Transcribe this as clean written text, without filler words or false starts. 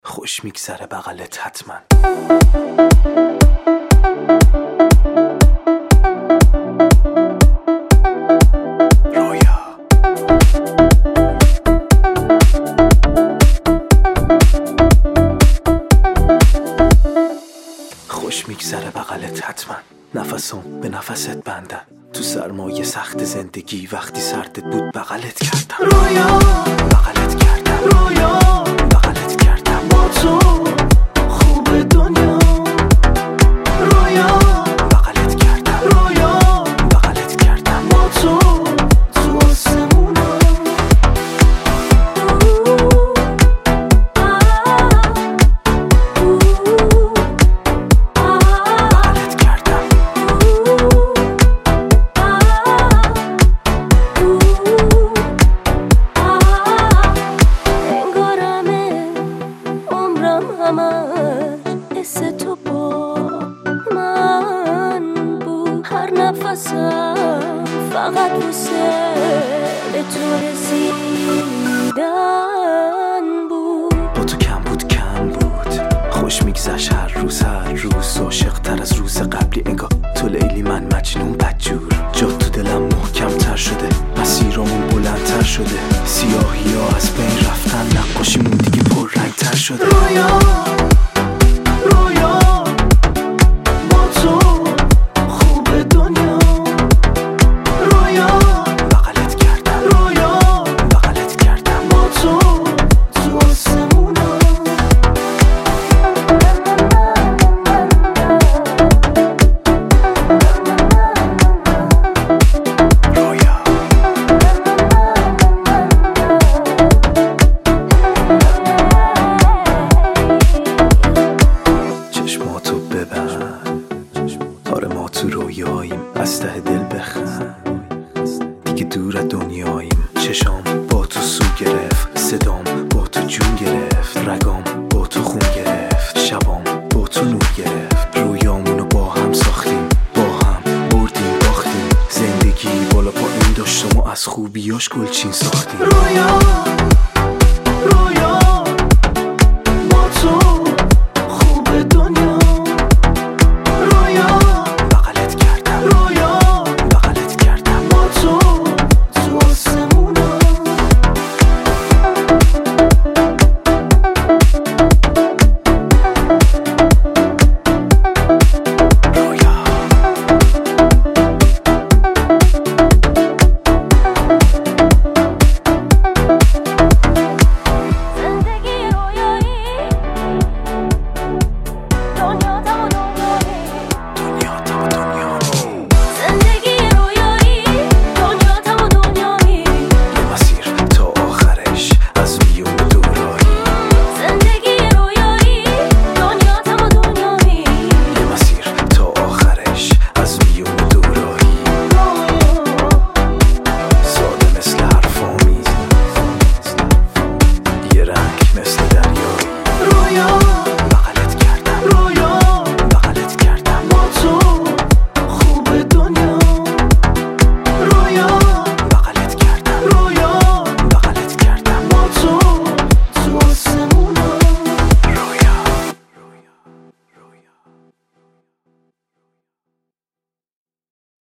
خوش میگذره بغلت حتما. رویا خوش میگذره بغلت حتما. نفسم به نفست بندن تو سرمایه سخت زندگی، وقتی سردت بود بغلت کردم. رویا بغلت کردم. رویا بغلت کردم. با تو خوب دنیا. رویا بغلت کردم. رویا بغلت کردم. با تو آسمونا. بغلت کردم. انگارمه عمرم همش حس تو با من بود. هر نفسم فقط واسه به تو رسیدن بود. با تو کم بود خوش میگذشت هر روز عاشق تر از روز قبلی. انگار تو لیلی من مجنون بدجور. جا تو دلم محکم تر شده، مسیرمون بلندتر شده. سیاهی ها از بین رفتن، نقاشیمون دیگه پررنگ تر شده. رویا رویا با تو خوب دنیا. رویا بغلت کردم. رویا بغلت کردم. با تو آسمونا. رویا چشماتو ببند، آره ما تو رویاییم. از ته دل بخند، دیگه دور از دنیاییم. چشام با تو سو گرفت، صدام با تو جون گرفت، رگام با تو خون گرفت، شبام با تو نور گرفت. رویامونو با هم ساختیم، با هم بردیم باختیم. زندگی بالا پایین داشتم و از خوبیاش گلچین ساختیم. رویا